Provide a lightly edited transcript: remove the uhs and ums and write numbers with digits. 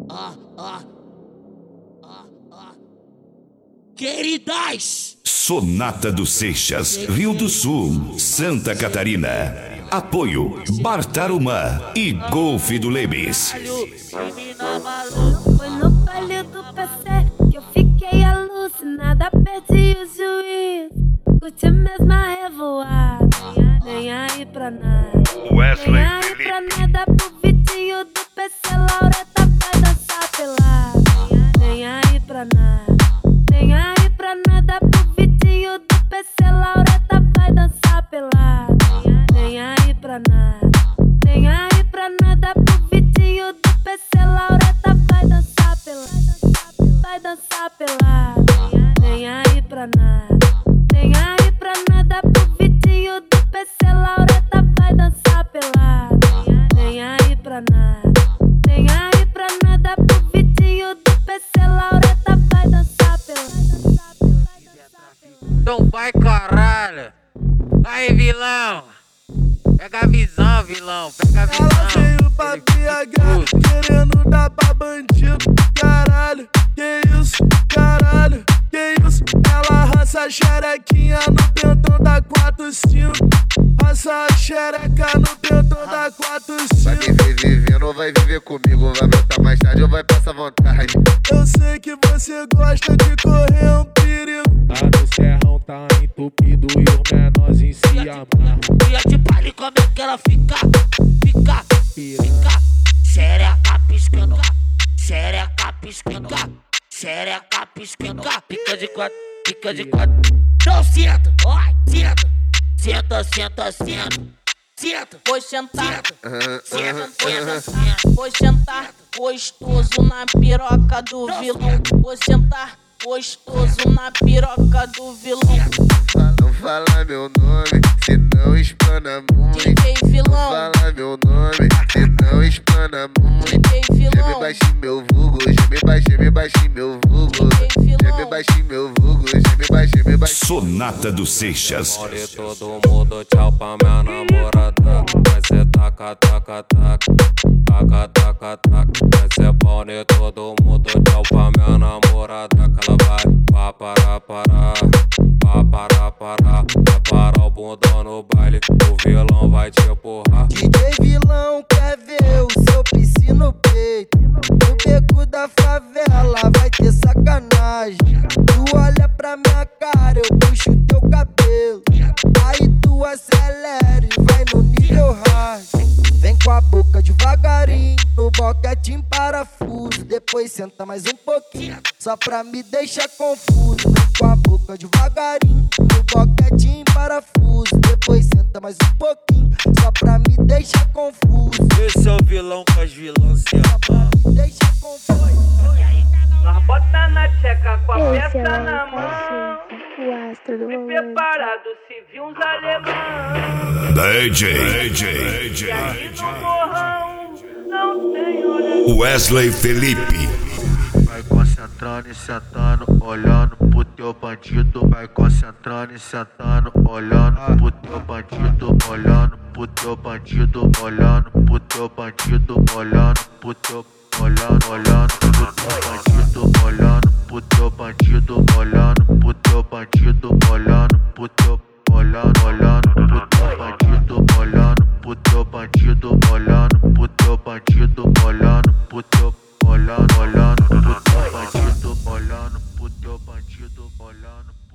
Queridas! Sonata dos Seixas, Rio do Sul, Santa Catarina. Apoio Bar Tarumã e Golfe do Lemes. Foi no baile do PC que eu fiquei alucinada, perdi o juízo. Curti mesmo a revoada, nem aí pra nada. Nem aí pra nada pro Vitinho do PC, Laureta vai dançar pelada. Nem aí pra nada, nem aí pra nada pro Vitinho do PC, Laureta vai dançar pelada. Nem aí pra nada, nem aí pra nada pro Vitinho do PC, Laureta vai dançar pelada. Vai dançar pelada. Nem aí pra nada, nem aí pra nada pro Vitinho do PC, Laureta vai dançar pelada. Nem aí pra nada, nem aí pra nada pro Vitinho do PC, Laureta vai dançar pelada. Então vai, caralho. Aí, vilão. Pega a visão, vilão. Pega a visão. Ela veio pra BH, querendo dar pra bandido. Caralho, que isso? Caralho, que isso? Ela raça a xerequinha no pentão da 45. Raça a xereca no pentão da 45. Vai viver vivendo ou vai viver comigo? Vai voltar mais tarde ou vai passar vontade? Eu sei que você gosta de correr um perigo. Lá no serrão tá entupido e os menorzinhos se amarram. Dia de baile, como é que ela fica? Fica. Xereca piscando, xereca piscando, xereca piscando. Pica de quatro, pica de quatro. Não senta, vai, senta. Senta, senta, senta. Senta, Vou sentar, senta, senta, senta. vou sentar gostoso na piroca do vilão. Vou sentar gostoso na piroca do vilão. Não fala meu nome, senão explana muito. DJ Não vilão, fala meu nome, senão explana muito. DJ Já me vilão, baixei meu vulgo, já me baixei meu vulgo. DJ Já me vilão. baixei meu vulgo, já me baixei. Sonata dos Seixas. Olha todo mundo, tchau pra minha namorada. Vai ser taca, taca, taca. Taca, taca, taca. Vai ser pau em todo mundo, tchau pra minha namorada. Que ela vai parar, parar. Parar, parar. Vai parar o bundão no baile. O vilão vai te empurrar. DJ vilão quer ver o seu PC no peito. No beco da favela vai ter sacanagem. Tu olha pra minha cara, eu puxo teu cabelo. Aí tu acelera e vai no nível hard. Vem com a boca devagarinho, no boquete em parafuso. Depois senta mais um pouquinho, só pra me deixar confuso. Vem com a boca devagarinho, no boquete em parafuso. Depois senta mais um pouquinho, só pra me deixar confuso. Esse é o vilão com as vilãs se Só pra me deixar confuso. Nós bota na tcheca com a Esse peça é na o mão. o astro do E momento. preparado se vir uns alemães. DJ E aí no morrão não tem hora. Wesley Felipe. Vai concentrando e sentando, olhando pro teu bandido. Vai concentrando e sentando, olhando pro teu bandido. Olhando pro teu bandido, olhando pro teu bandido. Olhando pro teu, olhando pro teu bandido. Olhando pro teu bandido, olhando pro teu bandido. Olhando pro teu, olhando pro teu bandido. Olhando pro teu bandido, olhando pro teu bandido. Olhando pro teu, olhando pro teu bandido. Olhando pro teu bandido, olhando